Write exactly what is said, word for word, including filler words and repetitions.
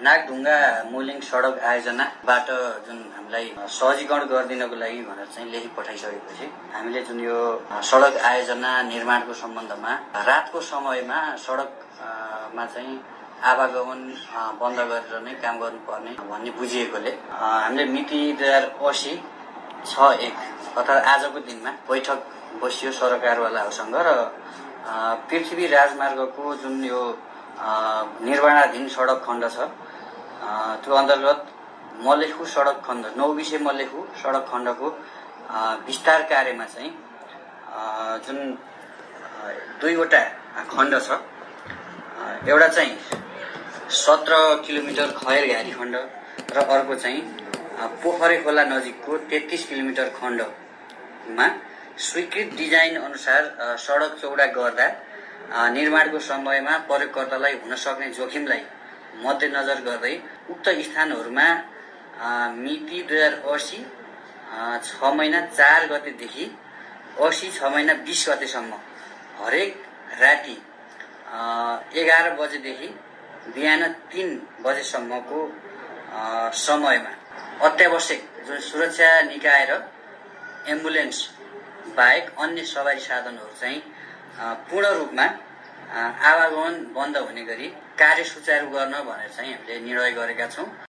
नागढुङ्गा मुलिङ सडक आयोजनाबाट जुन हामीलाई सहजीकरण गरिदिनको लागि भनेर चाहिँ लेखी पठाइसकेपछि हामीले जुन यो सडक आयोजना निर्माणको सम्बन्धमा रातको समयमा सडकमा चाहिँ आवागमन बन्द गरेर नै काम गर्नुपर्ने भन्ने बुझिएकोले हामीले मिति दुई हजार असी छ एक अर्थात् आजको दिनमा बैठक बसियो सरकारवालाहरूसँग र पृथ्वी राजमार्गको जुन यो निर्माणाधीन सडक खण्ड छ त्यो अन्तर्गत मल्लेखु सडक खण्ड नौबिसे मल्लेखु सडक खण्डको विस्तार कार्यमा चाहिँ जुन दुईवटा खण्ड छ, एउटा चाहिँ सत्र किलोमिटर खैरघारी खण्ड र अर्को चाहिँ पोखरे खोला नजिकको तेत्तीस किलोमिटर खण्डमा स्वीकृत डिजाइन अनुसार सडक चौडा गर्दा निर्माणको समयमा प्रयोगकर्तालाई हुन सक्ने जोखिमलाई मध्यनजर गर्दै उक्त स्थानहरूमा मिति दुई हजार असी छ महिना चार गतेदेखि असी छ महिना बीस गतेसम्म हरेक राति एघार बजेदेखि बिहान तीन बजेसम्मको समयमा अत्यावश्यक जुन सुरक्षा निकाय र एम्बुलेन्स बाहेक अन्य सवारी साधनहरू चाहिँ पूर्ण रूपमा आवागमन बन्द हुने गरी कार्य सुचारू गर्न भनेर चाहिँ हामीले निर्णय गरेका छौं।